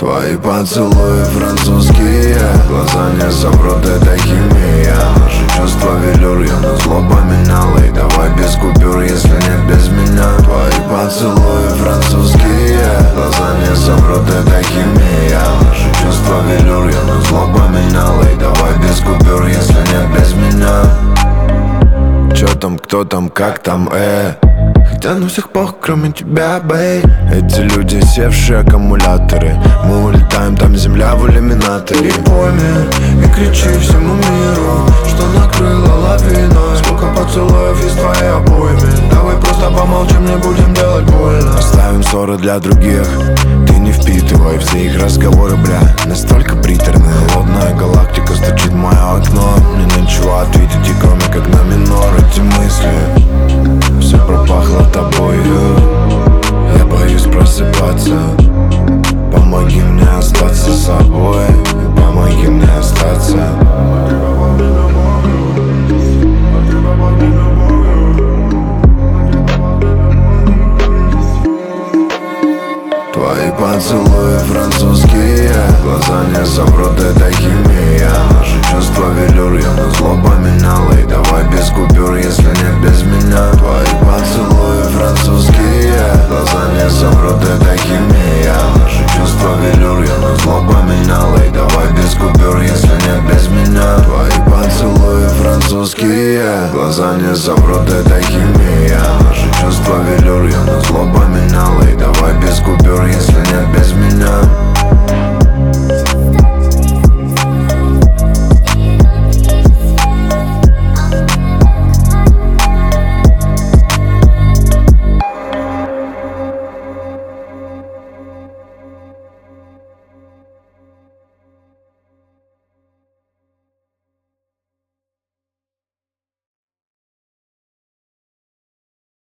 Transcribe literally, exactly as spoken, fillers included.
Твои поцелуи французские, глаза не соврут, это химия. Наши чувства велюр, я на зло поменял. И давай без купюр, если нет без меня. Твои поцелуи французские, глаза не соврут, это химия. Наши чувства велюр, я на зло поменял. И давай без купюр, если нет без меня. Чё там, кто там, как там, э Хотя на всех пох, кроме тебя, бэй. Эти люди севшие аккумуляторы. Мы улетаем, там земля в иллюминаторе. И пойми, и кричи всему миру, что накрыла лавина. Сколько поцелуев из твоей обойми. Давай просто помолчим, не будем делать больно. Оставим ссоры для других, ты не впитывай все их разговоры, бля. Настолько приторные, холодная галактика стучит в мое окно. Мне нечего ответить, и кроме как на минор. Эти мысли, все пропахло тобою. Я боюсь просыпаться. Помоги мне остаться собой. Помоги мне остаться. Твои поцелуи французские, глаза не соврут, это химия. Наши чувства велюр, я на зло поменял. И давай без купюр, если нет без меня. Твои поцелуи